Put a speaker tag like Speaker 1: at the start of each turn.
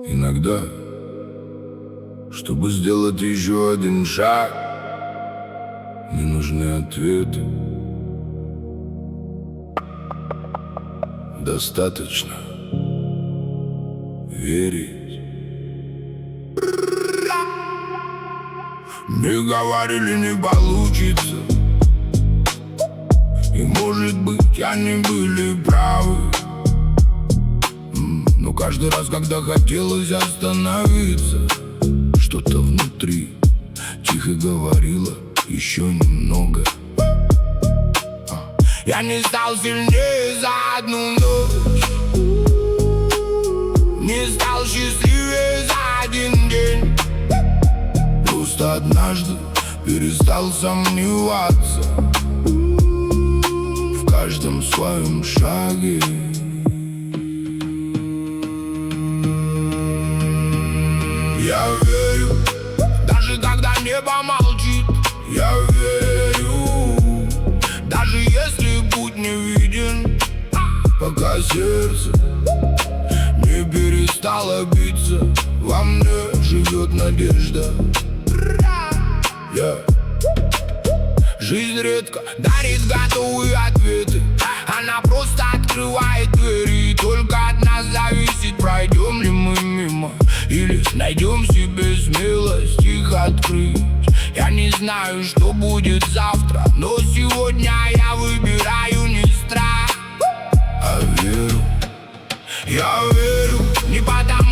Speaker 1: Иногда, чтобы сделать еще один шаг, мне нужны ответы. Достаточно верить. Мне говорили, не получится, и может быть они были правы. Но каждый раз, когда хотелось остановиться, что-то внутри тихо говорило: еще немного. Я не стал сильнее за одну ночь, не стал счастливее за один день. Просто однажды перестал сомневаться в каждом своем шаге. Я верю, даже когда небо молчит. Я верю, даже если путь не виден, пока сердце не перестало биться, во мне живет надежда. Жизнь редко дарит готовые ответы, она просто открывает двери. И только от нас зависит, пройдем ли мы мимо или найдем в себе смелость их открыть. Я не знаю, что будет завтра, но сегодня я выбираю не страх, а веру. Я верю не потому,